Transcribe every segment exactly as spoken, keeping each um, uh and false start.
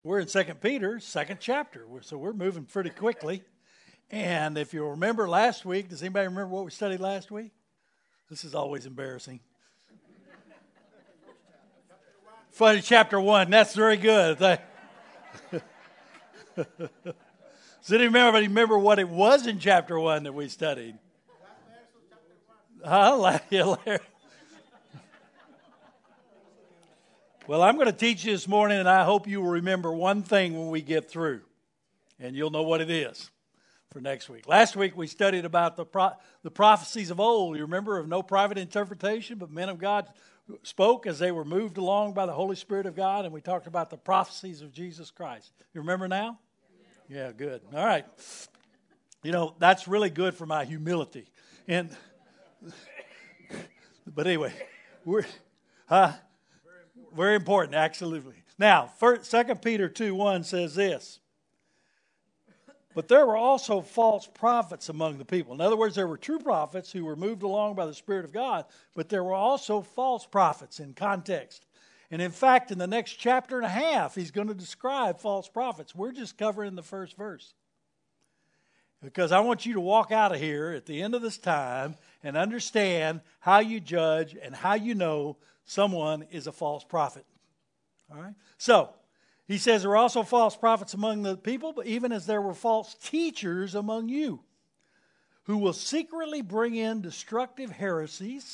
We're in Second Peter, second chapter, so we're moving pretty quickly. And if you remember last week, does anybody remember what we studied last week? This is always embarrassing. Funny, chapter one, that's very good. Does anybody remember what it was in chapter one that we studied? Huh? Well, I'm going to teach you this morning, and I hope you will remember one thing when we get through, and you'll know what it is for next week. Last week we studied about the pro- the prophecies of old. You remember, of no private interpretation, but men of God spoke as they were moved along by the Holy Spirit of God, and we talked about the prophecies of Jesus Christ. You remember now? Yeah, good. All right. You know, that's really good for my humility. And but anyway, we're huh? Very important, absolutely. Now, first, Second Peter two one says this. But there were also false prophets among the people. In other words, there were true prophets who were moved along by the Spirit of God, but there were also false prophets in context. And in fact, in the next chapter and a half, he's going to describe false prophets. We're just covering the first verse. Because I want you to walk out of here at the end of this time and understand how you judge and how you know someone is a false prophet. All right? So, he says there are also false prophets among the people, but even as there were false teachers among you, who will secretly bring in destructive heresies,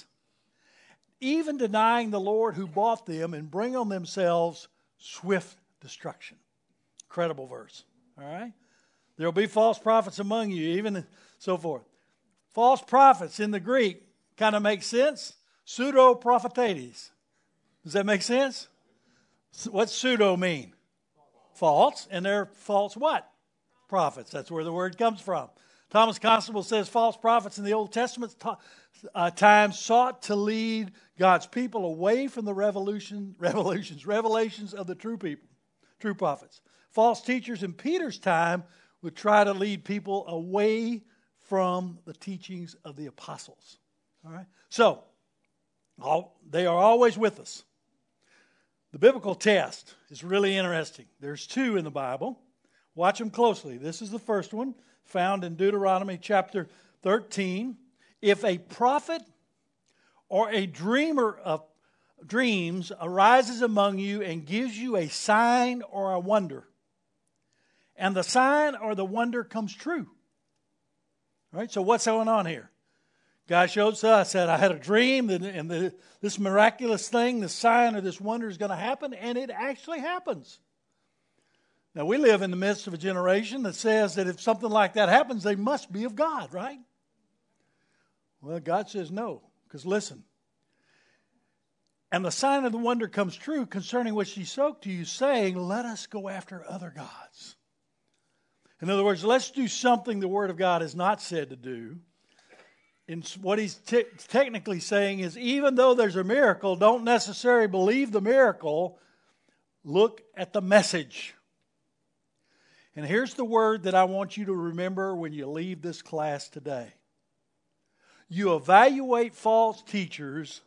even denying the Lord who bought them, and bring on themselves swift destruction. Incredible verse. All right? There will be false prophets among you, even so forth. False prophets in the Greek kind of makes sense. Pseudo-prophetes. Does that make sense? What's pseudo mean? False. And they're false what? Prophets. That's where the word comes from. Thomas Constable says false prophets in the Old Testament uh, times sought to lead God's people away from the revolution, revolutions, revelations of the true people, true prophets. False teachers in Peter's time would try to lead people away from the teachings of the apostles. All right? So, all, they are always with us. The biblical test is really interesting. There's two in the Bible. Watch them closely. This is the first one, found in Deuteronomy chapter thirteen. If a prophet or a dreamer of dreams arises among you and gives you a sign or a wonder, and the sign or the wonder comes true. All right, so what's going on here? God shows us that I had a dream and, and the, this miraculous thing, the sign or this wonder is going to happen, and it actually happens. Now, we live in the midst of a generation that says that if something like that happens, they must be of God, right? Well, God says no, because listen. And the sign of the wonder comes true concerning which he spoke to you, saying, let us go after other gods. In other words, let's do something the Word of God has not said to do. And what he's te- technically saying is, even though there's a miracle, don't necessarily believe the miracle. Look at the message. And here's the word that I want you to remember when you leave this class today. You evaluate false teachers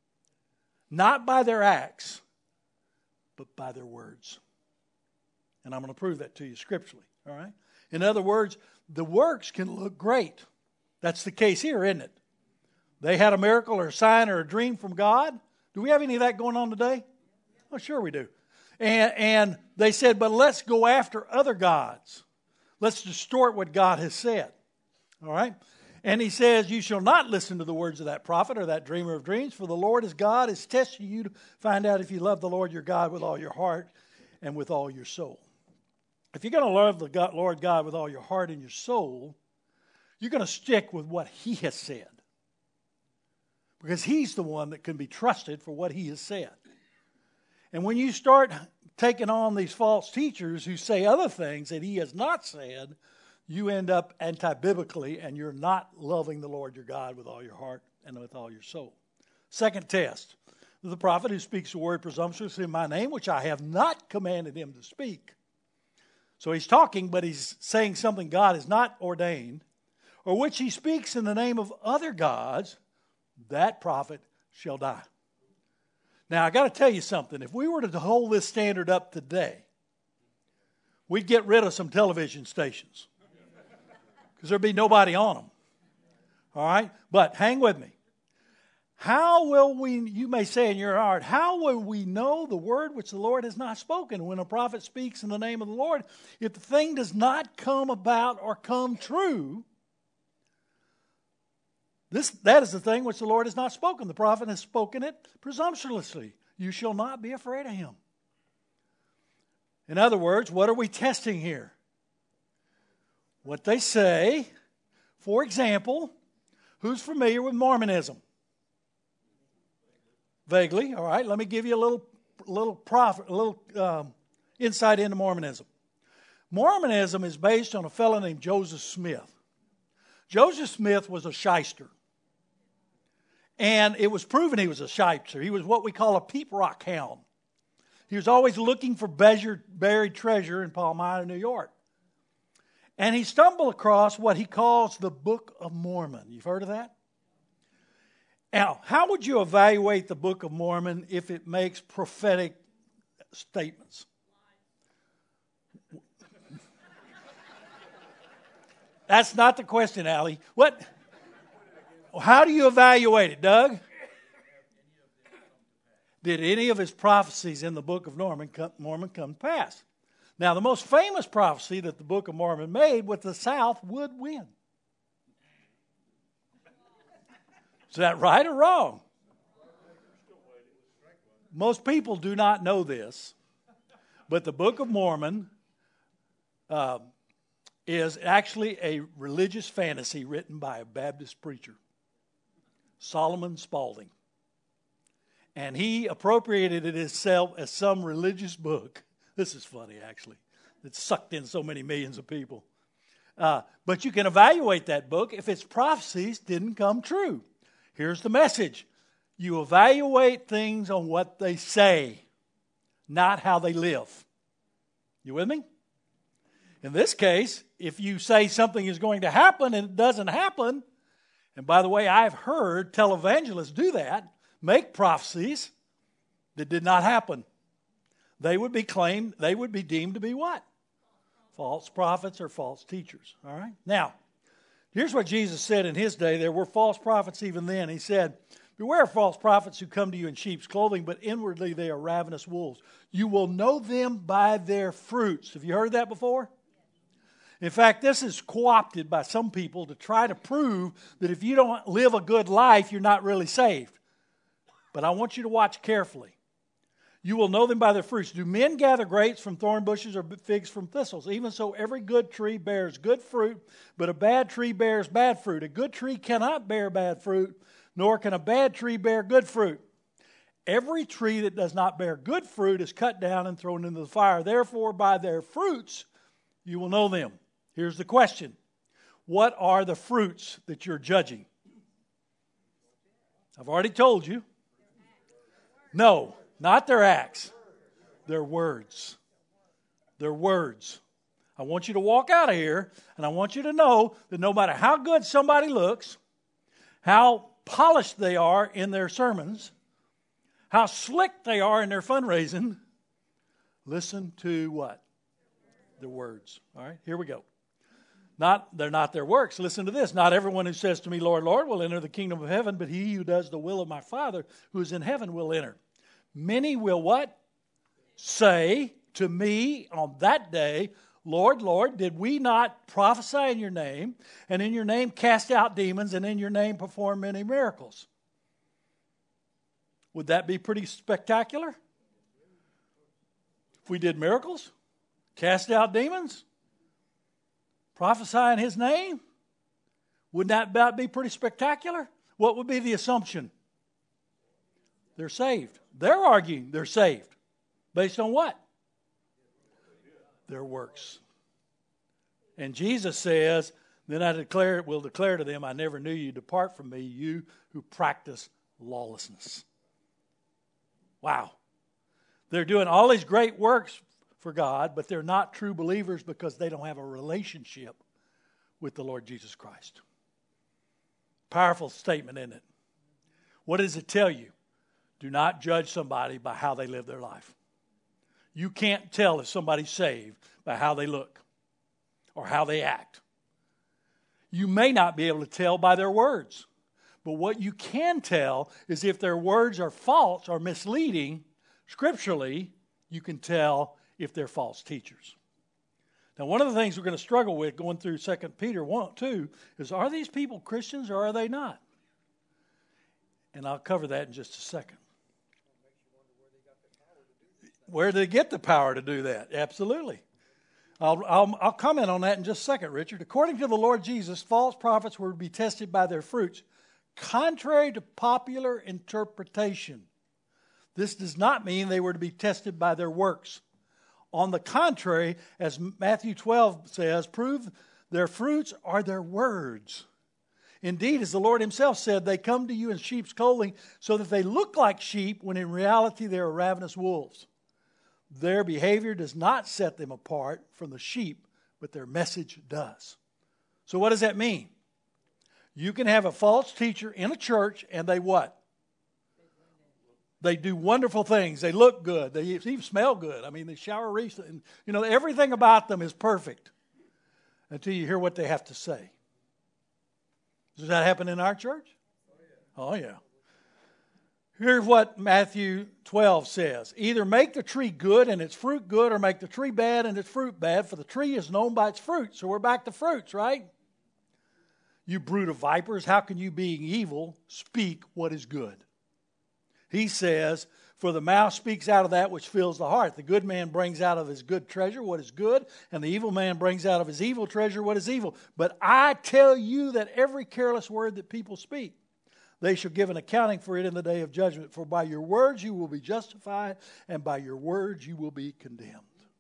not by their acts, but by their words. And I'm going to prove that to you scripturally. All right? In other words, the works can look great. That's the case here, isn't it? They had a miracle or a sign or a dream from God. Do we have any of that going on today? Oh, sure we do. And, and they said, but let's go after other gods. Let's distort what God has said. All right? And he says, you shall not listen to the words of that prophet or that dreamer of dreams, for the Lord is God is testing you to find out if you love the Lord your God with all your heart and with all your soul. If you're going to love the God, Lord God with all your heart and your soul, you're going to stick with what he has said. Because he's the one that can be trusted for what he has said. And when you start taking on these false teachers who say other things that he has not said, you end up anti-biblically and you're not loving the Lord your God with all your heart and with all your soul. Second test. The prophet who speaks a word presumptuously in my name, which I have not commanded him to speak. So he's talking, but he's saying something God has not ordained. Or which he speaks in the name of other gods, that prophet shall die. Now, I got to tell you something. If we were to hold this standard up today, we'd get rid of some television stations because there'd be nobody on them. All right? But hang with me. How will we, you may say in your heart, how will we know the word which the Lord has not spoken? When a prophet speaks in the name of the Lord, if the thing does not come about or come true, this that is the thing which the Lord has not spoken. The prophet has spoken it presumptuously. You shall not be afraid of him. In other words, what are we testing here? What they say. For example, who's familiar with Mormonism? Vaguely, all right. Let me give you a little, little profit, a little um, insight into Mormonism. Mormonism is based on a fellow named Joseph Smith. Joseph Smith was a shyster, and it was proven he was a shyster. He was what we call a peep rock hound. He was always looking for buried treasure in Palmyra, New York, and he stumbled across what he calls the Book of Mormon. You've heard of that? Now, how would you evaluate the Book of Mormon if it makes prophetic statements? That's not the question, Allie. What? How do you evaluate it, Doug? Did any of his prophecies in the Book of Mormon come, Mormon come to pass? Now, the most famous prophecy that the Book of Mormon made was the South would win. Is that right or wrong? Most people do not know this, but the Book of Mormon uh, is actually a religious fantasy written by a Baptist preacher, Solomon Spaulding. And he appropriated it himself as some religious book. This is funny, actually. It sucked in so many millions of people. Uh, but you can evaluate that book if its prophecies didn't come true. Here's the message. You evaluate things on what they say, not how they live. You with me? In this case, if you say something is going to happen and it doesn't happen, and by the way, I've heard televangelists do that, make prophecies that did not happen. They would be claimed, they would be deemed to be what? False prophets or false teachers. All right? Now, here's what Jesus said in his day. There were false prophets even then. He said, beware of false prophets who come to you in sheep's clothing, but inwardly they are ravenous wolves. You will know them by their fruits. Have you heard that before? In fact, this is co-opted by some people to try to prove that if you don't live a good life, you're not really saved. But I want you to watch carefully. You will know them by their fruits. Do men gather grapes from thorn bushes or figs from thistles? Even so, every good tree bears good fruit, but a bad tree bears bad fruit. A good tree cannot bear bad fruit, nor can a bad tree bear good fruit. Every tree that does not bear good fruit is cut down and thrown into the fire. Therefore, by their fruits, you will know them. Here's the question. What are the fruits that you're judging? I've already told you. No. Not their acts, their words. Their words. I want you to walk out of here, and I want you to know that no matter how good somebody looks, how polished they are in their sermons, how slick they are in their fundraising, listen to what? The words. All right, here we go. Not, they're not their works. Listen to this. Not everyone who says to me, Lord, Lord, will enter the kingdom of heaven, but he who does the will of my Father who is in heaven will enter. Many will what? Say to me on that day, Lord, Lord, did we not prophesy in your name, and in your name cast out demons, and in your name perform many miracles? Would that be pretty spectacular? If we did miracles, cast out demons, prophesy in his name, wouldn't that be pretty spectacular? What would be the assumption? They're saved. They're arguing they're saved. Based on what? Their works. And Jesus says, then I declare, will declare to them, I never knew you. Depart from me, you who practice lawlessness. Wow. They're doing all these great works for God, but they're not true believers because they don't have a relationship with the Lord Jesus Christ. Powerful statement, isn't it? What does it tell you? Do not judge somebody by how they live their life. You can't tell if somebody's saved by how they look or how they act. You may not be able to tell by their words. But what you can tell is if their words are false or misleading, scripturally, you can tell if they're false teachers. Now, one of the things we're going to struggle with going through Second Peter one, two is, are these people Christians or are they not? And I'll cover that in just a second. Where did they get the power to do that? Absolutely. I'll, I'll, I'll comment on that in just a second, Richard. According to the Lord Jesus, false prophets were to be tested by their fruits, contrary to popular interpretation. This does not mean they were to be tested by their works. On the contrary, as Matthew twelve says, prove their fruits are their words. Indeed, as the Lord himself said, they come to you in sheep's clothing so that they look like sheep when in reality they are ravenous wolves. Their behavior does not set them apart from the sheep, but their message does. So what does that mean? You can have a false teacher in a church and they what? They do wonderful things. They look good. They even smell good. I mean, they shower recently. And, you know, everything about them is perfect until you hear what they have to say. Does that happen in our church? Oh, yeah. Here's what Matthew twelve says. Either make the tree good and its fruit good, or make the tree bad and its fruit bad, for the tree is known by its fruit. So we're back to fruits, right? You brood of vipers, how can you, being evil, speak what is good? He says, for the mouth speaks out of that which fills the heart. The good man brings out of his good treasure what is good, and the evil man brings out of his evil treasure what is evil. But I tell you that every careless word that people speak, they shall give an accounting for it in the day of judgment. For by your words you will be justified, and by your words you will be condemned.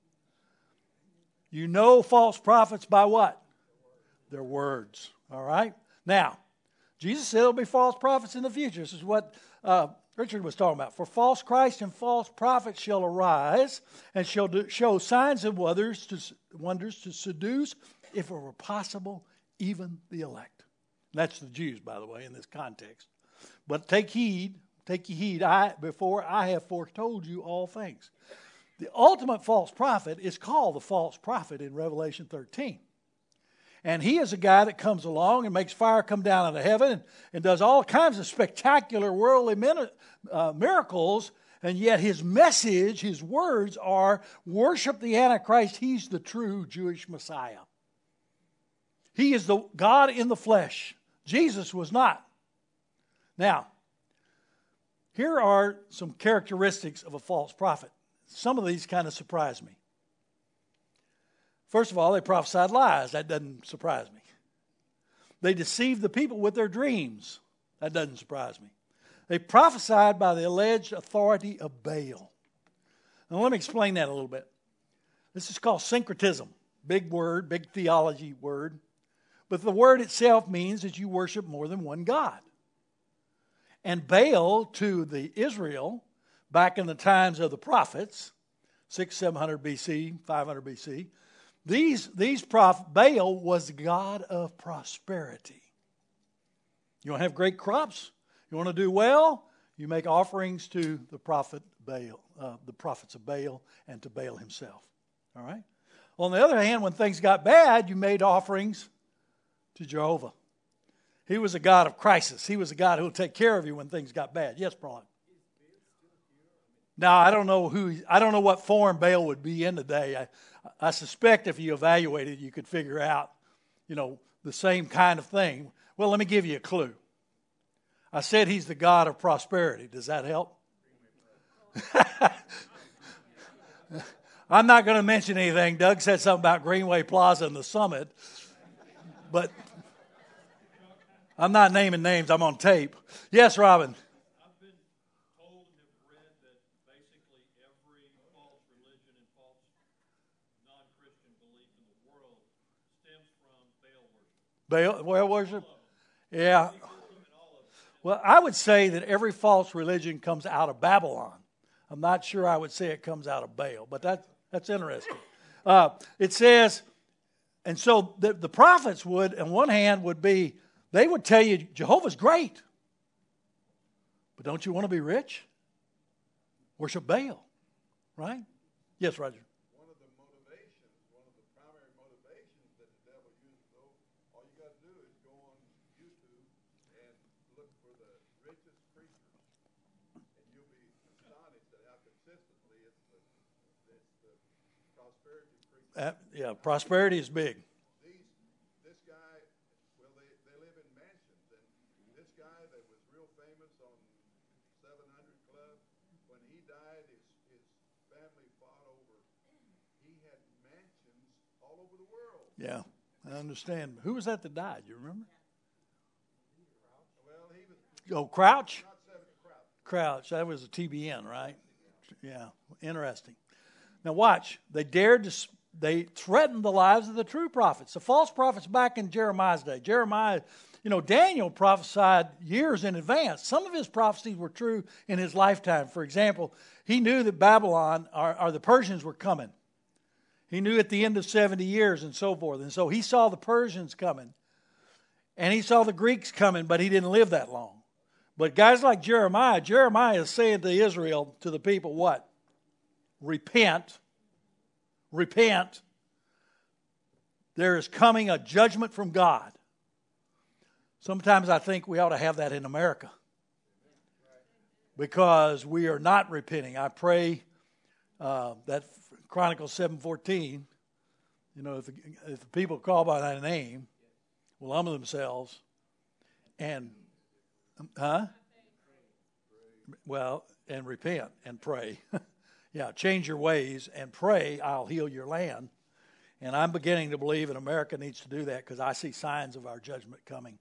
You know false prophets by what? Their words. All right? Now, Jesus said there will be false prophets in the future. This is what uh, Richard was talking about. For false Christ and false prophets shall arise and shall do, show signs and wonders to, wonders to seduce, if it were possible, even the elect. And that's the Jews, by the way, in this context. But take heed, take heed, I, before I have foretold you all things. The ultimate false prophet is called the false prophet in Revelation thirteen. And he is a guy that comes along and makes fire come down out of heaven and, and does all kinds of spectacular worldly min- uh, miracles. And yet his message, his words are, worship the Antichrist. He's the true Jewish Messiah. He is the God in the flesh. Jesus was not. Now, here are some characteristics of a false prophet. Some of these kind of surprise me. First of all, they prophesied lies. That doesn't surprise me. They deceived the people with their dreams. That doesn't surprise me. They prophesied by the alleged authority of Baal. Now, let me explain that a little bit. This is called syncretism. Big word, big theology word. But the word itself means that you worship more than one God. And Baal to the Israel, back in the times of the prophets, six, seven hundred B C, five hundred B C, These, these prophet, Baal was the god of prosperity. You want to have great crops? You want to do well? You make offerings to the prophet Baal, uh, the prophets of Baal, and to Baal himself. All right? On the other hand, when things got bad, you made offerings to Jehovah. He was a God of crisis. He was a God who will take care of you when things got bad. Yes, Brian. Now, I don't know who. I don't know what form Baal would be in today. I, I suspect if you evaluated, you could figure out, you know, the same kind of thing. Well, let me give you a clue. I said he's the God of prosperity. Does that help? I'm not going to mention anything. Doug said something about Greenway Plaza and the Summit, but I'm not naming names. I'm on tape. Yes, Robin. Baal, Baal worship? Yeah. Well, I would say that every false religion comes out of Babylon. I'm not sure I would say it comes out of Baal, but that, that's interesting. Uh, it says, and so the, the prophets would, on one hand, would be, they would tell you, Jehovah's great, but don't you want to be rich? Worship Baal, right? Yes, Roger. One of the motivations, one Uh, yeah, prosperity is big. These, this guy, well, they, they live in mansions, and this guy that was real famous on seven hundred Club, when he died, his, his family fought over. He had mansions all over the world. Yeah, I understand. Who was that that died? You remember? Well, he was Oh, Crouch? not seven Crouch. Crouch. That was a T B N, right? Yeah, interesting. Now watch. They dared to, they threatened the lives of the true prophets. The false prophets back in Jeremiah's day. Jeremiah, you know, Daniel prophesied years in advance. Some of his prophecies were true in his lifetime. For example, he knew that Babylon, or, or the Persians were coming. He knew at the end of seventy years and so forth. And so he saw the Persians coming. And he saw the Greeks coming, but he didn't live that long. But guys like Jeremiah, Jeremiah is saying to Israel, to the people, what? Repent. Repent. There is coming a judgment from God. Sometimes I think we ought to have that in America, because we are not repenting. I pray uh, that Chronicles seven fourteen, you know, if the, if the people call by thy name will humble themselves and, huh? Well, and repent and pray. Yeah, change your ways and pray, I'll heal your land. And I'm beginning to believe that America needs to do that, because I see signs of our judgment coming.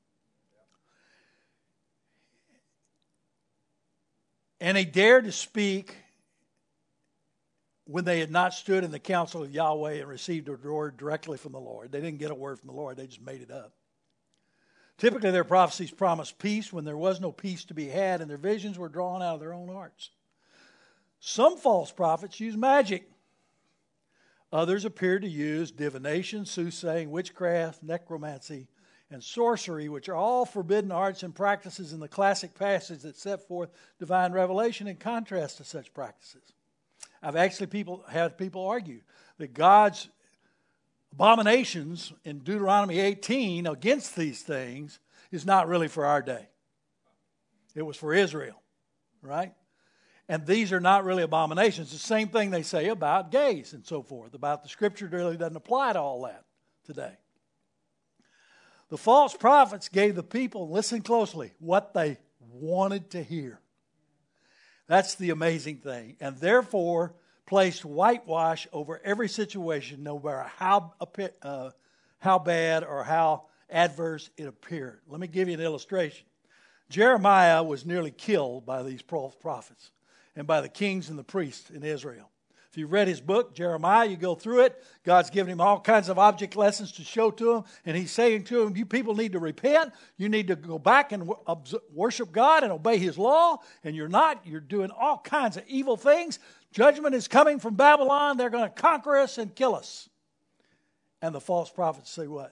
And they dared to speak when they had not stood in the counsel of Yahweh and received a word directly from the Lord. They didn't get a word from the Lord, they just made it up. Typically, their prophecies promised peace when there was no peace to be had, and their visions were drawn out of their own hearts. Some false prophets use magic. Others appear to use divination, soothsaying, witchcraft, necromancy, and sorcery, which are all forbidden arts and practices in the classic passage that set forth divine revelation in contrast to such practices. I've actually people had people argue that God's abominations in Deuteronomy eighteen against these things is not really for our day. It was for Israel, right? And these are not really abominations. The same thing they say about gays and so forth, about the scripture really doesn't apply to all that today. The false prophets gave the people, listen closely, what they wanted to hear. That's the amazing thing. And therefore placed whitewash over every situation, no matter how, uh, how bad or how adverse it appeared. Let me give you an illustration. Jeremiah was nearly killed by these false prophets and by the kings and the priests in Israel. If you read his book, Jeremiah, you go through it. God's giving him all kinds of object lessons to show to him. And he's saying to him, you people need to repent. You need to go back and worship God and obey his law. And you're not. You're doing all kinds of evil things. Judgment is coming from Babylon. They're going to conquer us and kill us. And the false prophets say what?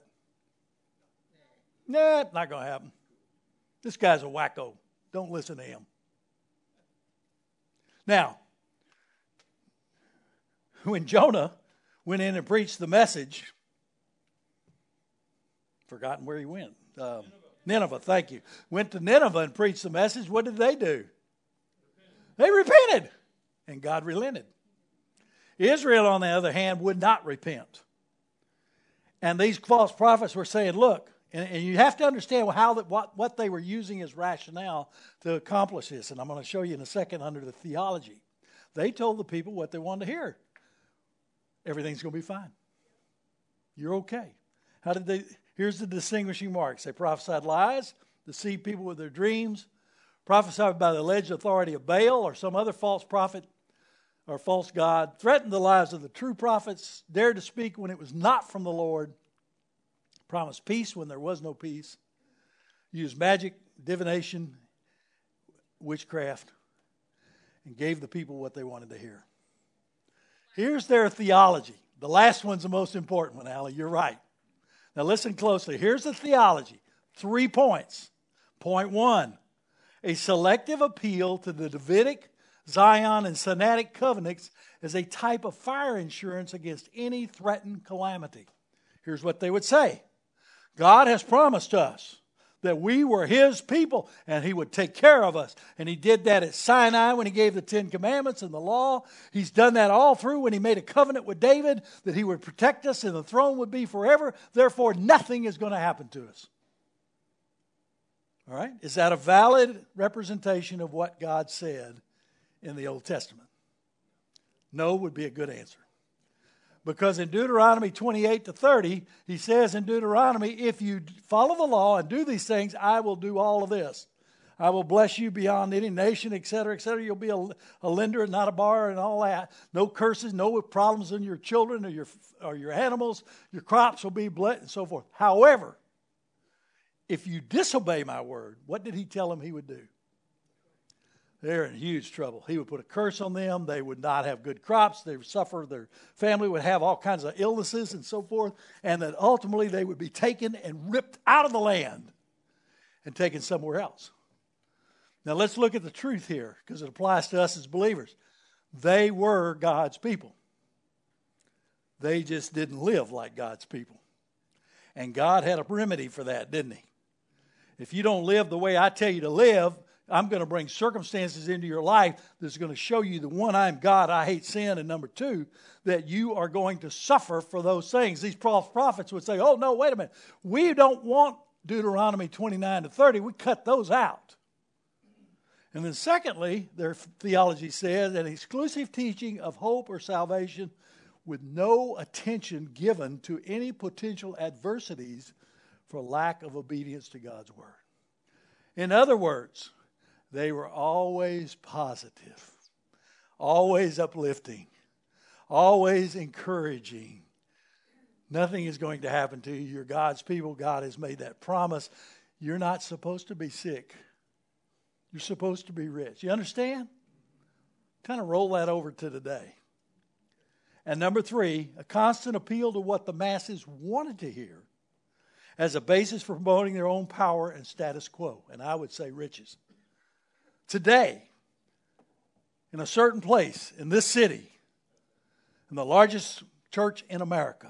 Nah, not going to happen. This guy's a wacko. Don't listen to him. Now, when Jonah went in and preached the message, forgotten where he went. Uh, Nineveh. Nineveh, thank you. Went to Nineveh and preached the message. What did they do? Repented. They repented, and God relented. Israel, on the other hand, would not repent. And these false prophets were saying, look, and, and you have to understand how that what, what they were using as rationale to accomplish this. And I'm going to show you in a second under the theology. They told the people what they wanted to hear. Everything's going to be fine. You're okay. How did they? Here's the distinguishing marks. They prophesied lies, deceived people with their dreams, prophesied by the alleged authority of Baal or some other false prophet or false god, threatened the lives of the true prophets, dared to speak when it was not from the Lord, promised peace when there was no peace, used magic, divination, witchcraft, and gave the people what they wanted to hear. Here's their theology. The last one's the most important one, Allie. You're right. Now listen closely. Here's the theology. Three points. Point one, a selective appeal to the Davidic, Zion, and Sinaitic covenants as a type of fire insurance against any threatened calamity. Here's what they would say. God has promised us that we were his people and he would take care of us. And he did that at Sinai when he gave the Ten Commandments and the law. He's done that all through when he made a covenant with David that he would protect us and the throne would be forever. Therefore, nothing is going to happen to us. All right? Is that a valid representation of what God said in the Old Testament? No would be a good answer. Because in Deuteronomy twenty-eight to thirty, he says in Deuteronomy, if you follow the law and do these things, I will do all of this. I will bless you beyond any nation, et cetera, et cetera. You'll be a, a lender and not a borrower and all that. No curses, no problems in your children or your, or your animals. Your crops will be blessed and so forth. However, if you disobey my word, what did he tell them he would do? They're in huge trouble. He would put a curse on them. They would not have good crops. They would suffer. Their family would have all kinds of illnesses and so forth. And that ultimately they would be taken and ripped out of the land and taken somewhere else. Now let's look at the truth here because it applies to us as believers. They were God's people. They just didn't live like God's people. And God had a remedy for that, didn't he? If you don't live the way I tell you to live, I'm going to bring circumstances into your life that's going to show you, the one, I'm God, I hate sin, and number two, that you are going to suffer for those things. These false prophets would say, oh, no, wait a minute. We don't want Deuteronomy twenty-nine to thirty. We cut those out. And then secondly, their theology says an exclusive teaching of hope or salvation with no attention given to any potential adversities for lack of obedience to God's word. In other words, they were always positive, always uplifting, always encouraging. Nothing is going to happen to you. You're God's people. God has made that promise. You're not supposed to be sick. You're supposed to be rich. You understand? Kind of roll that over to today. And number three, a constant appeal to what the masses wanted to hear as a basis for promoting their own power and status quo. And I would say riches. Today, in a certain place in this city, in the largest church in America,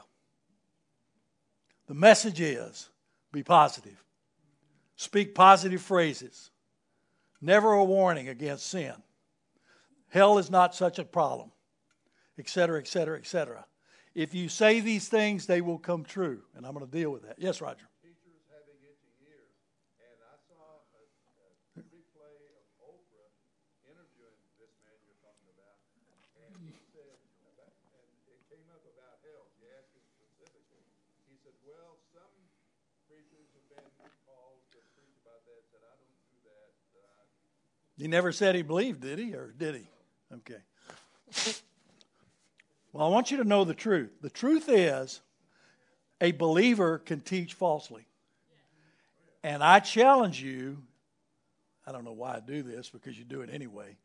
the message is, be positive. Speak positive phrases. Never a warning against sin. Hell is not such a problem, et cetera, et cetera, et cetera. If you say these things, they will come true. And I'm going to deal with that. Yes, Roger. Teachers having itchy ears. And I saw a, a replay of Oprah interviewing this man you're talking about. And he said, about, and it came up about hell. She asked him specifically. He said, well, some preachers have been called to preach about that. Said, I don't do that. Uh, He never said he believed, did he? Or did he? Okay. Well, I want you to know the truth. The truth is, a believer can teach falsely. And I challenge you, I don't know why I do this, because you do it anyway.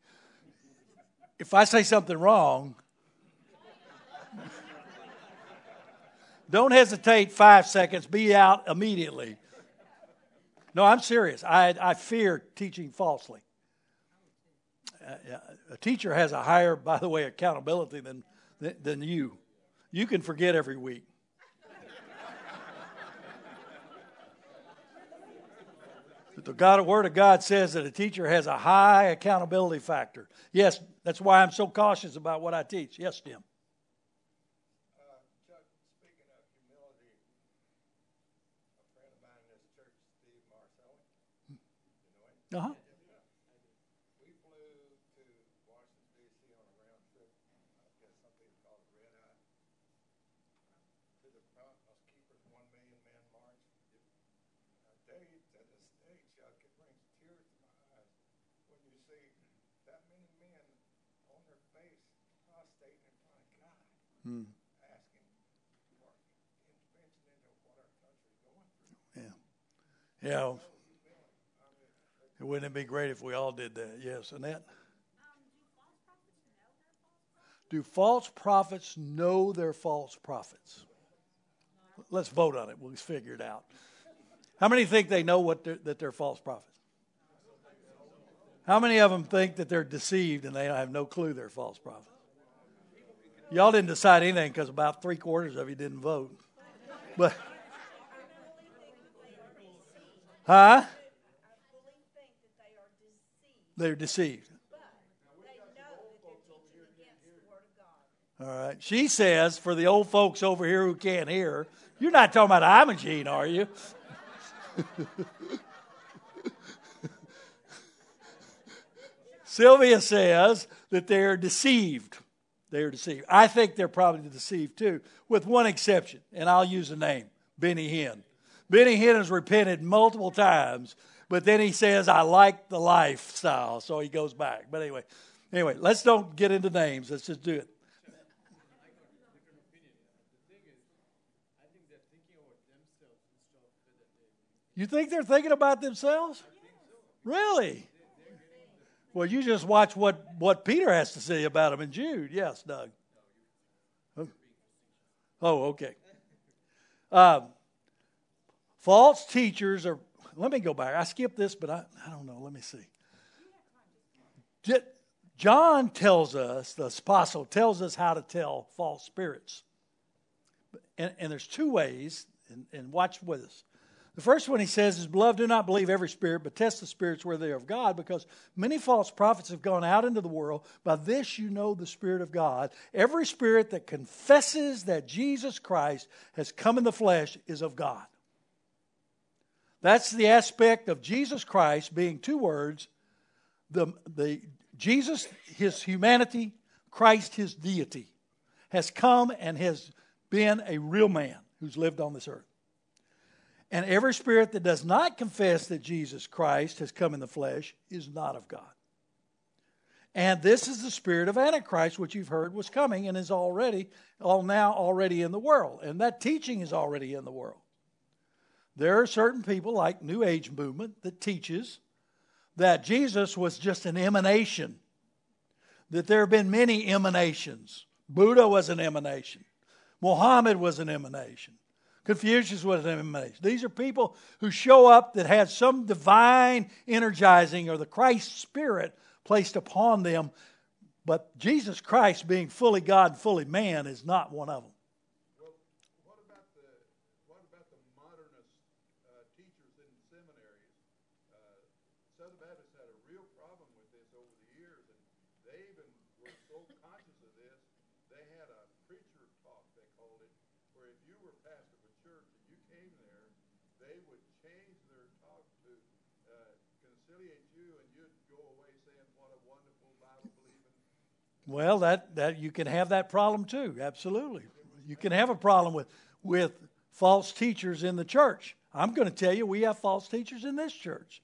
If I say something wrong, don't hesitate five seconds, be out immediately. No, I'm serious. I, I fear teaching falsely. Uh, a teacher has a higher, by the way, accountability than than you. You can forget every week. But the God, Word of God says that a teacher has a high accountability factor. Yes, that's why I'm so cautious about what I teach. Yes, Jim. Uh, Chuck, speaking of humility, a friend of mine in this church, Steve Marcelli, you know him? Uh-huh. We flew to Washington, D C on a round trip, I guess some people call it red eye, to the Promise Keepers one million man march. I tell you, to this day, Chuck, it brings tears to my eyes when you see that many men on their face prostrating in front of God, Hmm. asking for intervention into what our country's going through. Yeah. Yeah. Wouldn't it be great if we all did that? Yes, Annette? Do false prophets know they're false prophets? Let's vote on it. We'll figure it out. How many think they know what they're, that they're false prophets? How many of them think that they're deceived and they have no clue they're false prophets? Y'all didn't decide anything because about three quarters of you didn't vote. But, Huh? I fully think that they are deceived, They're deceived. but they know that they're teaching against the Word of God. All right. She says, for the old folks over here who can't hear, you're not talking about Imogene, are you? Sylvia says that they're deceived. They're deceived. I think they're probably deceived too, with one exception, and I'll use a name, Benny Hinn. Benny Hinn has repented multiple times, but then he says, I like the lifestyle, so he goes back. But anyway, anyway, let's don't get into names. Let's just do it. You think they're thinking about themselves? Really? Well, you just watch what, what Peter has to say about them in Jude. Yes, Doug. Oh, okay. Um, false teachers are, let me go back. I skipped this, but I, I don't know. Let me see. John tells us, the apostle tells us how to tell false spirits. And, and there's two ways, and, and watch with us. The first one he says is, beloved, do not believe every spirit, but test the spirits whether they are of God, because many false prophets have gone out into the world. By this you know the Spirit of God. Every spirit that confesses that Jesus Christ has come in the flesh is of God. That's the aspect of Jesus Christ being two words. The, the Jesus, his humanity, Christ, his deity, has come and has been a real man who's lived on this earth. And every spirit that does not confess that Jesus Christ has come in the flesh is not of God. And this is the spirit of Antichrist, which you've heard was coming and is already, all now already in the world. And that teaching is already in the world. There are certain people like New Age movement that teaches that Jesus was just an emanation. That there have been many emanations. Buddha was an emanation. Muhammad was an emanation. Confucius was an emanation. These are people who show up that had some divine energizing or the Christ Spirit placed upon them. But Jesus Christ, being fully God and fully man, is not one of them. Well, what about the what about the modernist uh, teachers in seminaries? Uh, Southern Baptists had a real problem with this over the years, and they even were so conscious of this, they had a preacher talk, they called it, where if you were pastor of a church and you came there, they would change their talk to uh, conciliate you, and you'd go away saying, what a wonderful Bible-believing. Well, that, that you can have that problem too. Absolutely. You can have a problem with, with false teachers in the church. I'm going to tell you, we have false teachers in this church.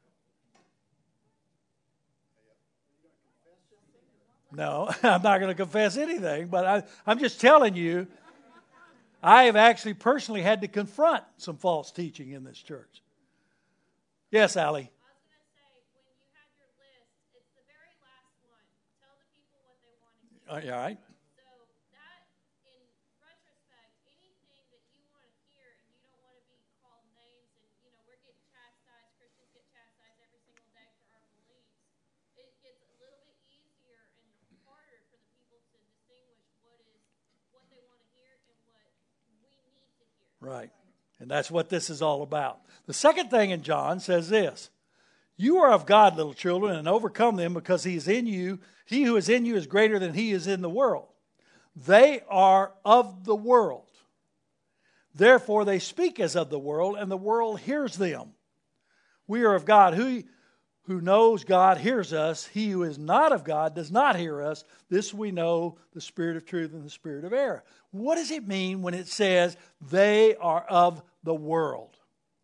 No, I'm not going to confess anything, but I, I'm just telling you, I have actually personally had to confront some false teaching in this church. Yes, Allie. I was going to say, when you have your list, it's the very last one. Tell the people what they want to hear. All right. So that, in retrospect, anything that you want to hear and you don't want to be called names, and you know we're getting chastised. Christians get chastised every single day for our beliefs. It gets a little bit easier and harder for the people to distinguish what is what they want to hear and what we need to hear. Right. And that's what this is all about. The second thing in John says this: you are of God, little children, and overcome them, because he is in you. He who is in you is greater than he is in the world. They are of the world. Therefore they speak as of the world, and the world hears them. We are of God. Who, who knows God hears us. He who is not of God does not hear us. This we know, the spirit of truth and the spirit of error. What does it mean when it says they are of the world?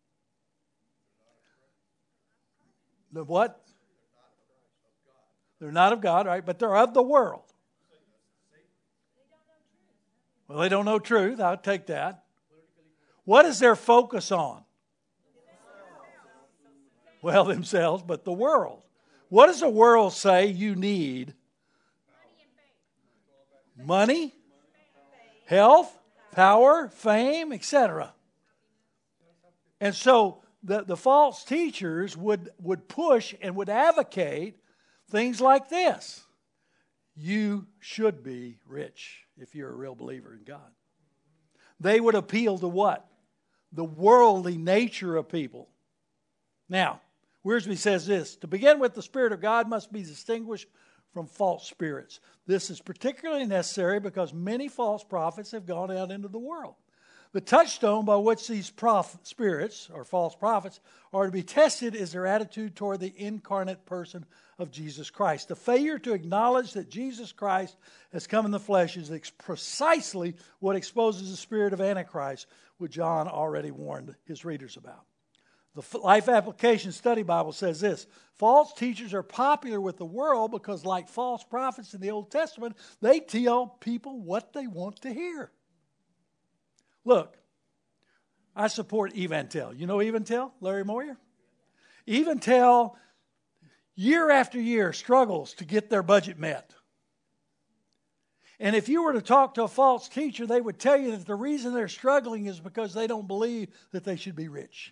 The what? They're not of God, right? But they're of the world. Well, they don't know truth. I'll take that. What is their focus on? Well, themselves, but the world. What does the world say you need? Money, health, power, fame, et cetera. And so the, the false teachers would, would push and would advocate things like this. You should be rich if you're a real believer in God. They would appeal to what? The worldly nature of people. Now, Wiersbe says this: to begin with, the Spirit of God must be distinguished from false spirits. This is particularly necessary because many false prophets have gone out into the world. The touchstone by which these prof- spirits, or false prophets, are to be tested is their attitude toward the incarnate person of Jesus Christ. The failure to acknowledge that Jesus Christ has come in the flesh is ex- precisely what exposes the spirit of Antichrist, which John already warned his readers about. The Life Application Study Bible says this: false teachers are popular with the world because, like false prophets in the Old Testament, they tell people what they want to hear. Look, I support Eventel. You know Eventel, Larry Moyer? Eventel, year after year, struggles to get their budget met. And if you were to talk to a false teacher, they would tell you that the reason they're struggling is because they don't believe that they should be rich.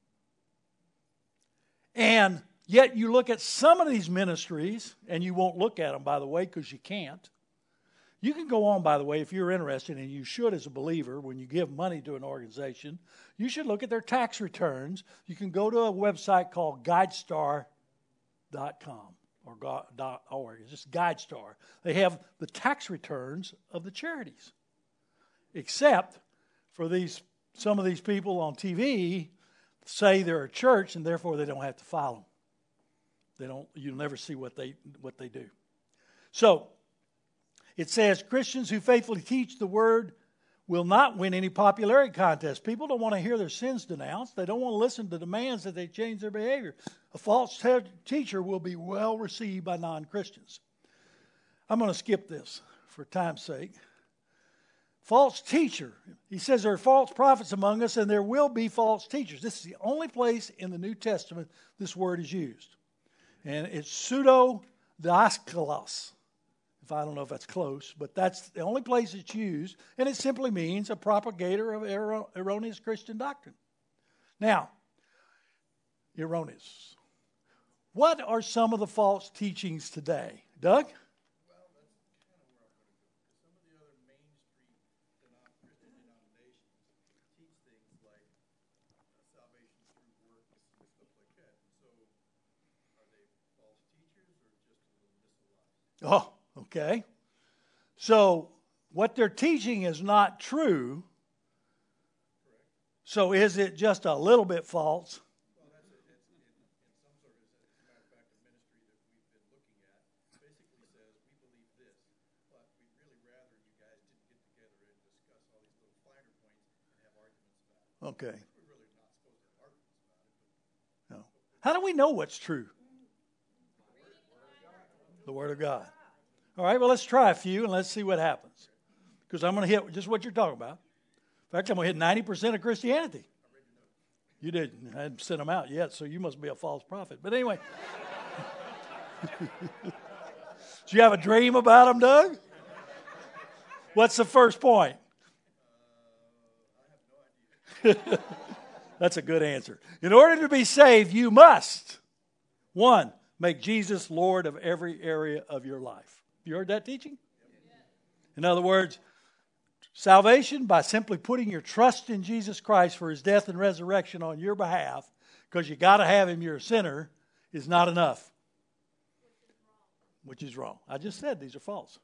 And yet you look at some of these ministries, and you won't look at them, by the way, because you can't. You can go on, by the way, if you're interested, and you should as a believer, when you give money to an organization, you should look at their tax returns. You can go to a website called guidestar dot com or .org. It's just GuideStar. They have the tax returns of the charities. Except for these, some of these people on T V say they're a church, and therefore they don't have to file them. They don't. You'll never see what they what they do. So it says Christians who faithfully teach the word will not win any popularity contest. People don't want to hear their sins denounced. They don't want to listen to demands that they change their behavior. A false te- teacher will be well received by non-Christians. I'm going to skip this for time's sake. False teacher. He says there are false prophets among us, and there will be false teachers. This is the only place in the New Testament this word is used. And it's pseudo-diaskolos. If I don't know if that's close, but that's the only place it's used. And it simply means a propagator of er- erroneous Christian doctrine. Now, erroneous. What are some of the false teachings today? Doug? Oh, okay. So what they're teaching is not true. So is it just a little bit false? Well, that's it. It's in, in some sort of, as a matter of fact, the ministry that we've been looking at basically says we believe this, but we'd really rather you guys didn't get together and discuss all these little finer points and have arguments about it. Okay. We're really not supposed to have arguments about it. But No. How do we know what's true? The Word of God. All right, well, let's try a few and let's see what happens. Because I'm going to hit just what you're talking about. In fact, I'm going to hit ninety percent of Christianity. You didn't. I hadn't sent them out yet, so you must be a false prophet. But anyway. Do you have a dream about them, Doug? What's the first point? uh, I have no idea. That's a good answer. In order to be saved, you must, one, make Jesus Lord of every area of your life. You heard that teaching? In other words, salvation by simply putting your trust in Jesus Christ for his death and resurrection on your behalf, because you got to have him, you're a sinner, is not enough. Which is wrong. I just said these are false.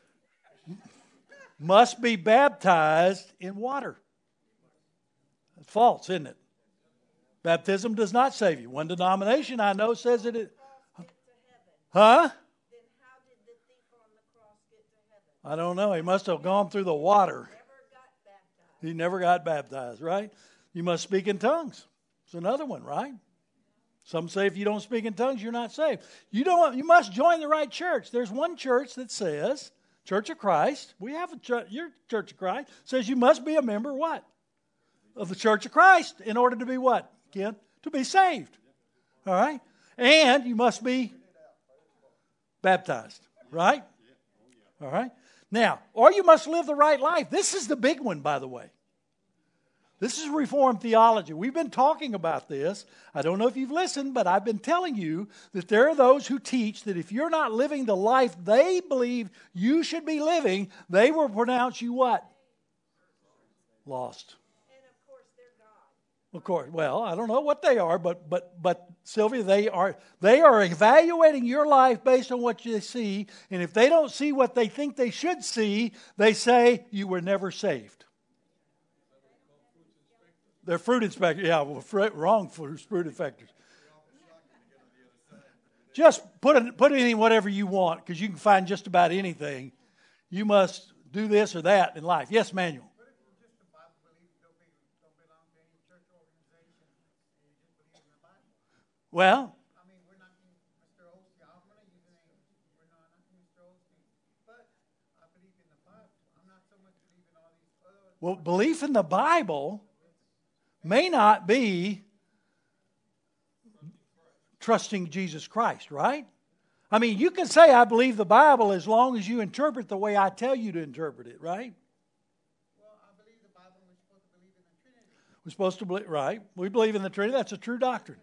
Must be baptized in water. That's false, isn't it? Baptism does not save you. One denomination I know says that it. Huh? Then how did the thief on the cross get to heaven? I don't know. He must have gone through the water. Never got baptized. He never got baptized, right? You must speak in tongues. It's another one, right? Some say if you don't speak in tongues, you're not saved. You don't. You must join the right church. There's one church that says, Church of Christ. We have a church, your Church of Christ says you must be a member, what? Of the Church of Christ in order to be what? Ken? To be saved. All right? And you must be baptized, right? All right? Now, or you must live the right life. This is the big one, by the way. This is Reformed theology. We've been talking about this. I don't know if you've listened, but I've been telling you that there are those who teach that if you're not living the life they believe you should be living, they will pronounce you what? Lost. And of course, they're God. Of course. Well, I don't know what they are, but but but Sylvia, they are they are evaluating your life based on what you see, and if they don't see what they think they should see, they say you were never saved. They're fruit inspectors. Yeah, well, fruit, wrong for fruit inspectors. Just put it, put it in whatever you want, because you can find just about anything. You must do this or that in life. Yes, Manuel. Well, I mean, we're not Mister Olsey. I'm going to use the name. We're not, not Mister Olsey. But I believe in the Bible. I'm not so much believing all these other. Well, belief in the Bible may not be trusting Jesus Christ, right? I mean, you can say I believe the Bible as long as you interpret the way I tell you to interpret it, right? Well, I believe the Bible. We're supposed to believe in the Trinity. We're supposed to believe, right? We believe in the Trinity. That's a true doctrine.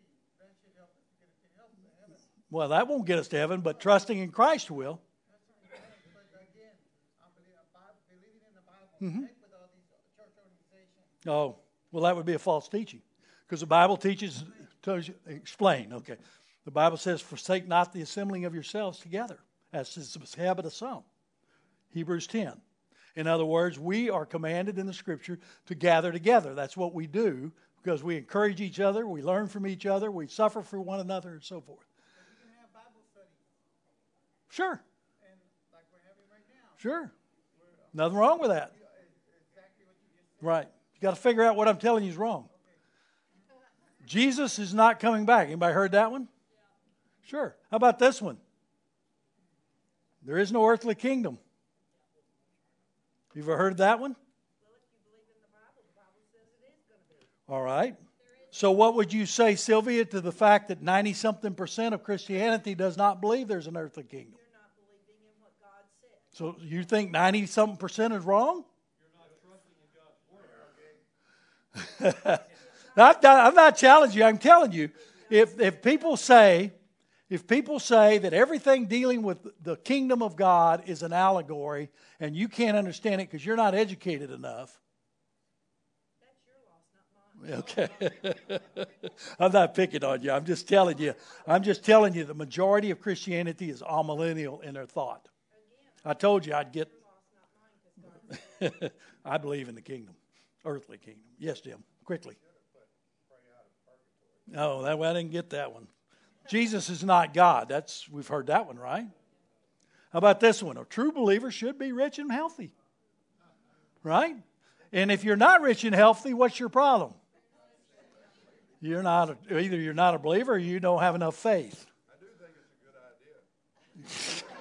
Well, that won't get us to heaven, but trusting in Christ will. Mm-hmm. Oh, well, that would be a false teaching, because the Bible teaches, tells you, explain, okay. The Bible says, forsake not the assembling of yourselves together, as is the habit of some. Hebrews ten. In other words, we are commanded in the Scripture to gather together. That's what we do, because we encourage each other, we learn from each other, we suffer for one another, and so forth. Sure. And like we're having right now. Sure. Nothing wrong with that. Exactly what you just said. Right. You got to figure out what I'm telling you is wrong. Jesus is not coming back. Anybody heard that one? Sure. How about this one? There is no earthly kingdom. You ever heard that one? Well, if you believe in the Bible, the Bible says it is going to be. All right. So what would you say, Sylvia, to the fact that ninety-something percent of Christianity does not believe there's an earthly kingdom? You're not believing in what God said. So you think ninety-something percent is wrong? You're not trusting in God's word. I'm, not, I'm not challenging you. I'm telling you, if if people say, if people say that everything dealing with the kingdom of God is an allegory and you can't understand it because you're not educated enough. Okay. I'm not picking on you. I'm just telling you. I'm just telling you the majority of Christianity is amillennial in their thought. I told you I'd get. I believe in the kingdom, earthly kingdom. Yes, Jim. Quickly. No, that I didn't get that one. Jesus is not God. That's we've heard that one, right? How about this one? A true believer should be rich and healthy, right? And if you're not rich and healthy, what's your problem? You're not a, either you're not a believer or you don't have enough faith. I do think it's a good idea.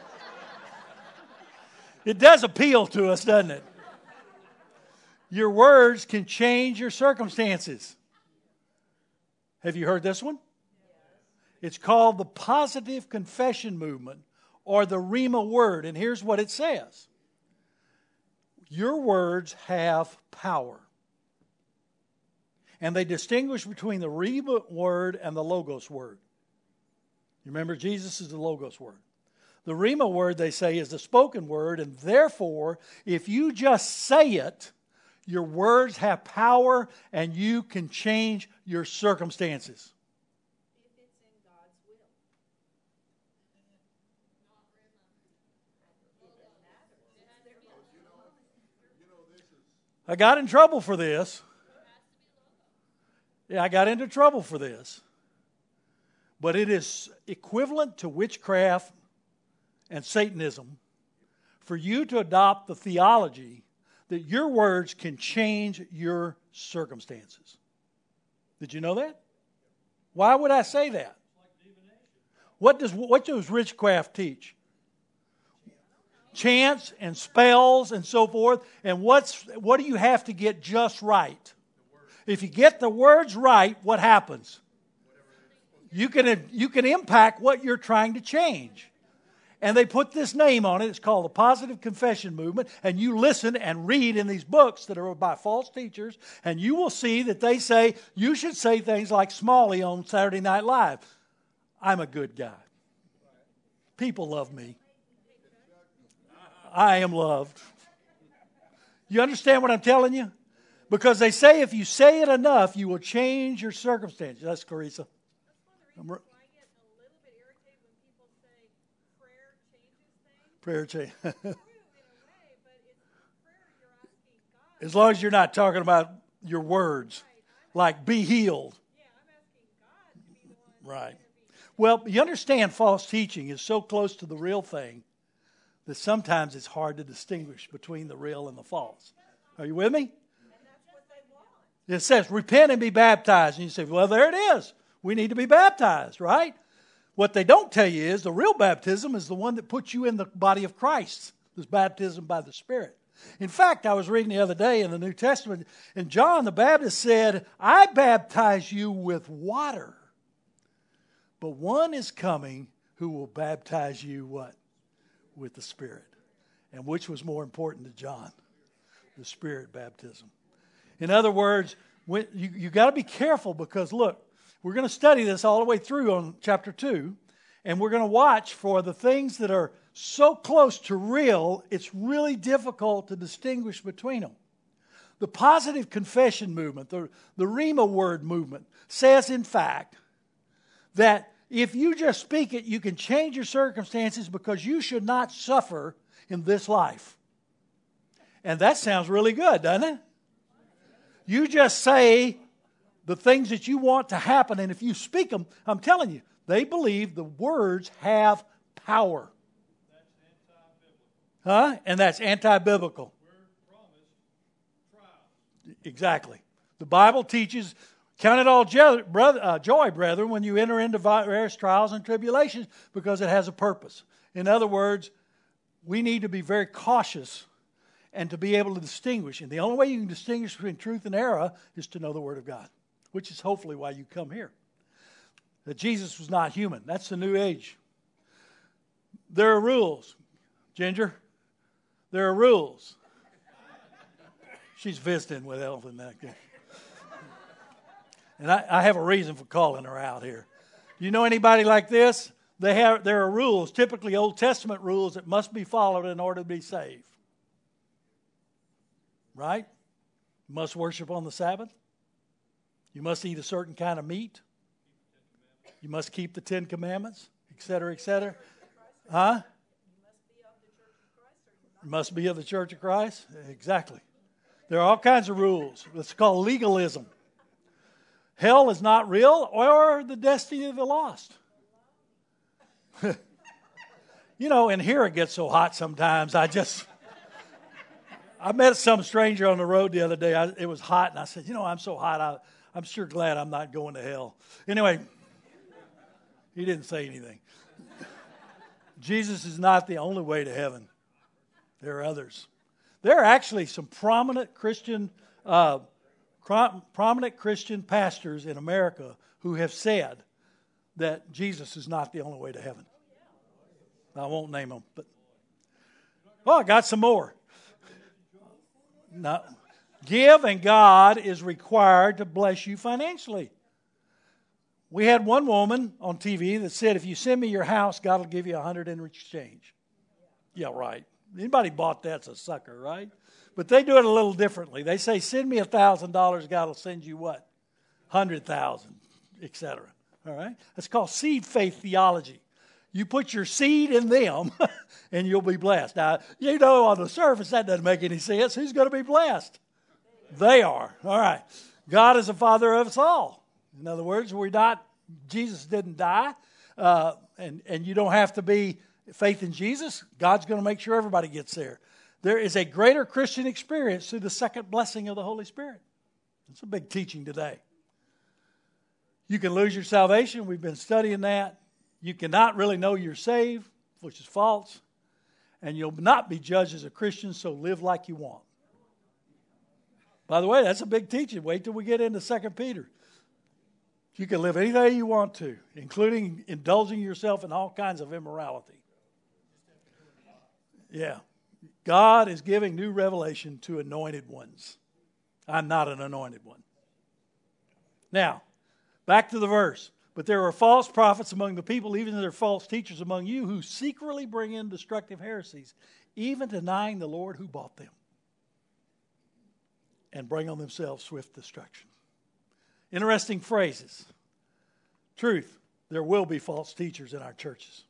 It does appeal to us, doesn't it? Your words can change your circumstances. Have you heard this one? It's called the positive confession movement, or the Rhema word. And here's what it says. Your words have power. And they distinguish between the Rhema word and the Logos word. You remember, Jesus is the Logos word. The Rhema word, they say, is the spoken word, and therefore, if you just say it, your words have power and you can change your circumstances. If it's in God's will. I got in trouble for this. Yeah, I got into trouble for this. But it is equivalent to witchcraft and Satanism for you to adopt the theology that your words can change your circumstances. Did you know that? Why would I say that? What does what does witchcraft teach? Chants and spells and so forth. And what's what do you have to get just right? If you get the words right, what happens? You can you can impact what you're trying to change. And they put this name on it. It's called the Positive Confession Movement. And you listen and read in these books that are by false teachers, and you will see that they say you should say things like Smalley on Saturday Night Live. I'm a good guy. People love me. I am loved. You understand what I'm telling you? Because they say if you say it enough, you will change your circumstances. That's Carissa. That's one of the reasons why I get a little bit irritated when people say prayer changes things. Prayer change. It's true in a way, but it's prayer you're asking God. As long as you're not talking about your words, like be healed. Yeah, I'm asking God to be the one. Right. Well, you understand false teaching is so close to the real thing that sometimes it's hard to distinguish between the real and the false. Are you with me? And that's what they want. It says, repent and be baptized. And you say, well, there it is. We need to be baptized, right? What they don't tell you is the real baptism is the one that puts you in the body of Christ. This baptism by the Spirit. In fact, I was reading the other day in the New Testament, and John the Baptist said, I baptize you with water. But one is coming who will baptize you what? With the Spirit. And which was more important to John? The Spirit baptism. In other words, when, you, you got to be careful because look, we're going to study this all the way through on chapter two, and we're going to watch for the things that are so close to real, it's really difficult to distinguish between them. The positive confession movement, the, the Rhema word movement, says in fact that if you just speak it, you can change your circumstances because you should not suffer in this life. And that sounds really good, doesn't it? You just say the things that you want to happen, and if you speak them, I'm telling you, they believe the words have power. Huh? And that's anti-biblical. Exactly. The Bible teaches, count it all joy, brethren, when you enter into various trials and tribulations, because it has a purpose. In other words, we need to be very cautious and to be able to distinguish. And the only way you can distinguish between truth and error is to know the Word of God, which is hopefully why you come here. That Jesus was not human. That's the new age. There are rules. Ginger, there are rules. She's visiting with Elvin. And I, I have a reason for calling her out here. You know anybody like this? They have, there are rules, typically Old Testament rules, that must be followed in order to be saved. Right? You must worship on the Sabbath. You must eat a certain kind of meat. You must keep the Ten Commandments, et cetera, et cetera. Huh? You must be of the Church of Christ. Exactly. There are all kinds of rules. It's called legalism. Hell is not real, or the destiny of the lost. You know, in here it gets so hot sometimes. I just, I met some stranger on the road the other day. I, it was hot, and I said, you know, I'm so hot, I, I'm sure glad I'm not going to hell. Anyway, he didn't say anything. Jesus is not the only way to heaven. There are others. There are actually some prominent Christian, uh, prominent Christian pastors in America who have said that Jesus is not the only way to heaven. I won't name them, but oh, I got some more. No, give and God is required to bless you financially. We had one woman on T V that said, if you send me your house, God will give you a hundred in exchange. Yeah, right. Anybody bought that's a sucker, right? But they do it a little differently. They say, send me a thousand dollars, God will send you what? Hundred thousand, et cetera. All right? That's called seed faith theology. You put your seed in them, and you'll be blessed. Now, you know, on the surface, that doesn't make any sense. Who's going to be blessed? They are. All right. God is the Father of us all. In other words, we're not, Jesus didn't die, uh, and, and you don't have to be faith in Jesus. God's going to make sure everybody gets there. There is a greater Christian experience through the second blessing of the Holy Spirit. It's a big teaching today. You can lose your salvation. We've been studying that. You cannot really know you're saved, which is false. And you'll not be judged as a Christian, so live like you want. By the way, that's a big teaching. Wait till we get into Second Peter. You can live any way you want to, including indulging yourself in all kinds of immorality. Yeah. God is giving new revelation to anointed ones. I'm not an anointed one. Now, back to the verse. But there are false prophets among the people, even there are false teachers among you, who secretly bring in destructive heresies, even denying the Lord who bought them. and bring on themselves swift destruction. Interesting phrases. Truth, there will be false teachers in our churches.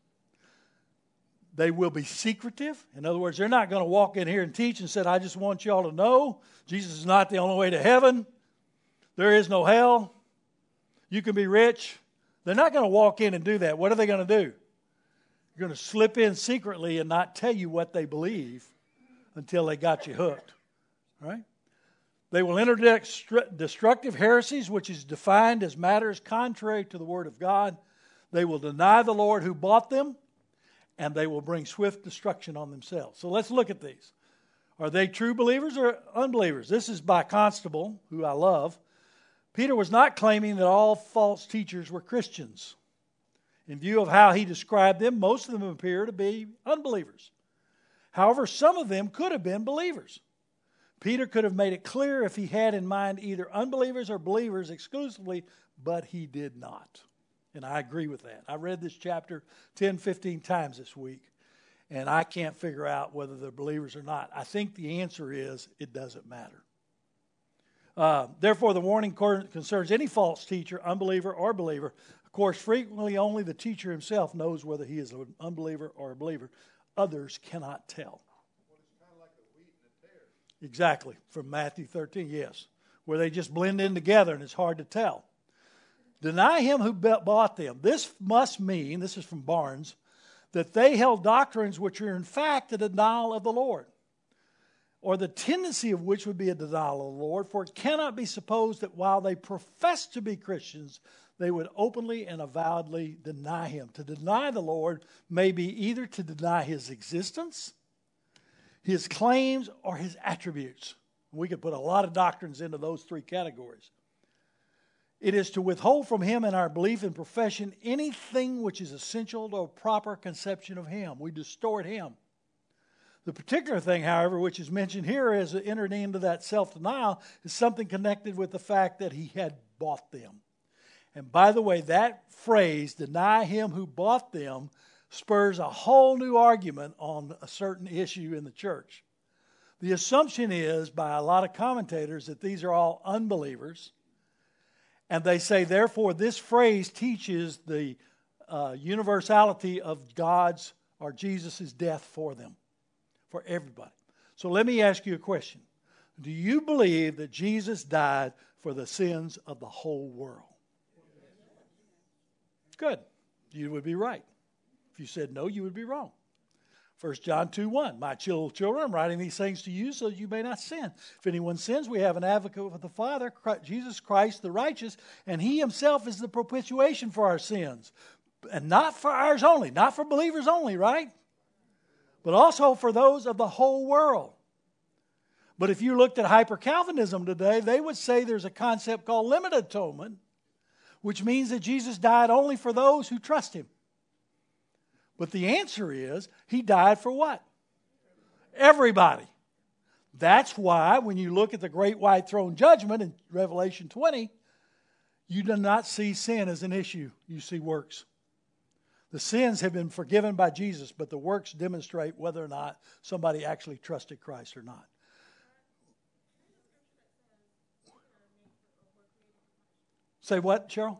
They will be secretive. In other words, they're not going to walk in here and teach and say, I just want y'all to know Jesus is not the only way to heaven. There is no hell. You can be rich. They're not going to walk in and do that. What are they going to do? They're going to slip in secretly and not tell you what they believe until they got you hooked. Right? They will introduce destructive heresies, which is defined as matters contrary to the Word of God. They will deny the Lord who bought them, and they will bring swift destruction on themselves. So let's look at these. Are they true believers or unbelievers? This is by Constable, who I love. Peter was not claiming that all false teachers were Christians. In view of how he described them, most of them appear to be unbelievers. However, some of them could have been believers. Peter could have made it clear if he had in mind either unbelievers or believers exclusively, but he did not. And I agree with that. I read this chapter ten, fifteen times this week, and I can't figure out whether they're believers or not. I think the answer is it doesn't matter. Uh, therefore, the warning concerns any false teacher, unbeliever, or believer. Of course, frequently only the teacher himself knows whether he is an unbeliever or a believer. Others cannot tell. Well, it's kind of like the wheat and the tares. Exactly, from Matthew thirteen, yes. Where they just blend in together and it's hard to tell. Deny him who bought them. This must mean, this is from Barnes, that they held doctrines which are in fact a denial of the Lord, or the tendency of which would be a denial of the Lord, for it cannot be supposed that while they profess to be Christians, they would openly and avowedly deny him. To deny the Lord may be either to deny his existence, his claims, or his attributes. We could put a lot of doctrines into those three categories. It is to withhold from him in our belief and profession anything which is essential to a proper conception of him. We distort him. The particular thing, however, which is mentioned here as entered into that self-denial is something connected with the fact that he had bought them. And by the way, that phrase, deny him who bought them, spurs a whole new argument on a certain issue in the church. The assumption is by a lot of commentators that these are all unbelievers. And they say, therefore, this phrase teaches the uh, universality of God's or Jesus' death for them, for everybody. So let me ask you a question. Do you believe that Jesus died for the sins of the whole world? Good. You would be right. If you said no, you would be wrong. First John two one, my little children, I'm writing these things to you so that you may not sin. If anyone sins, we have an advocate with the Father, Christ, Jesus Christ the righteous, and he himself is the propitiation for our sins. And not for ours only, not for believers only, right? But also for those of the whole world. But if you looked at hyper-Calvinism today, they would say there's a concept called limited atonement, which means that Jesus died only for those who trust him. But the answer is, he died for what? Everybody. That's why when you look at the great white throne judgment in Revelation twenty, you do not see sin as an issue. You see works. The sins have been forgiven by Jesus, but the works demonstrate whether or not somebody actually trusted Christ or not. Say what, Cheryl?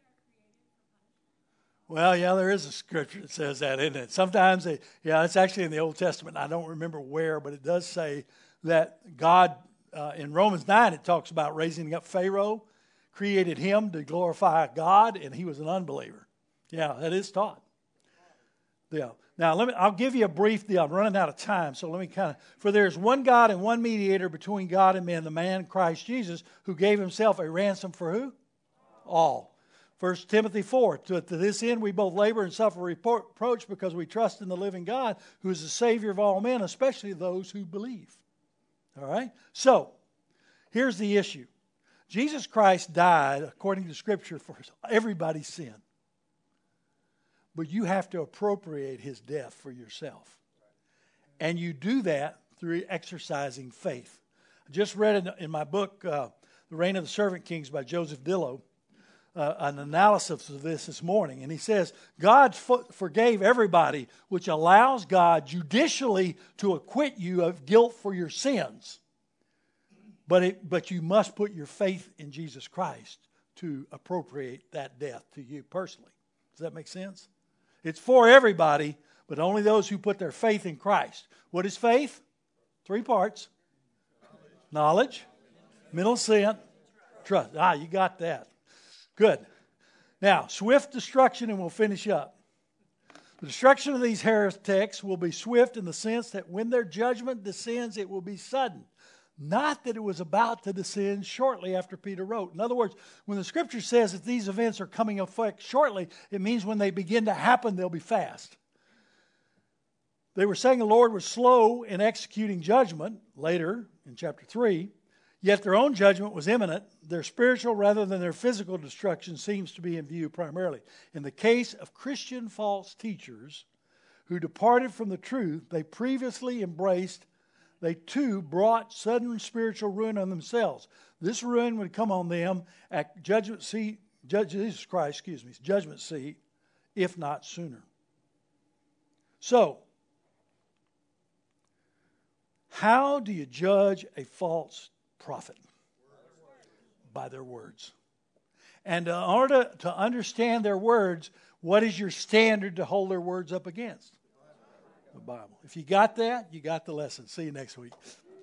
Well, yeah, there is a scripture that says that, isn't it? Sometimes, they, yeah, it's actually in the Old Testament. I don't remember where, but it does say that God, uh, in Romans nine, it talks about raising up Pharaoh, created him to glorify God, and he was an unbeliever. Yeah, that is taught. Yeah. Now, let me, I'll give you a brief deal. I'm running out of time, so let me kind of, for there is one God and one mediator between God and men, the man Christ Jesus, who gave himself a ransom for who? All. First Timothy four, to, to this end we both labor and suffer reproach because we trust in the living God, who is the Savior of all men, especially those who believe. All right? So, here's the issue. Jesus Christ died, according to Scripture, for everybody's sin. But you have to appropriate his death for yourself. And you do that through exercising faith. I just read in, in my book, uh, The Reign of the Servant Kings by Joseph Dillow, Uh, an analysis of this this morning. And he says, God for- forgave everybody, which allows God judicially to acquit you of guilt for your sins. But it, but you must put your faith in Jesus Christ to appropriate that death to you personally. Does that make sense? It's for everybody, but only those who put their faith in Christ. What is faith? Three parts. Knowledge, mental assent, trust. Ah, you got that. Good. Now, swift destruction, and we'll finish up. The destruction of these heretics will be swift in the sense that when their judgment descends, it will be sudden. Not that it was about to descend shortly after Peter wrote. In other words, when the Scripture says that these events are coming effect shortly, it means when they begin to happen, they'll be fast. They were saying the Lord was slow in executing judgment, later in chapter three, yet their own judgment was imminent. Their spiritual rather than their physical destruction seems to be in view primarily. In the case of Christian false teachers who departed from the truth they previously embraced, they too brought sudden spiritual ruin on themselves. This ruin would come on them at judgment seat, Judge Jesus Christ, excuse me, judgment seat, if not sooner. So, how do you judge a false prophet? By their words. And in order to understand their words, what is your standard to hold their words up against? The Bible. If you got that, you got the lesson. See you next week.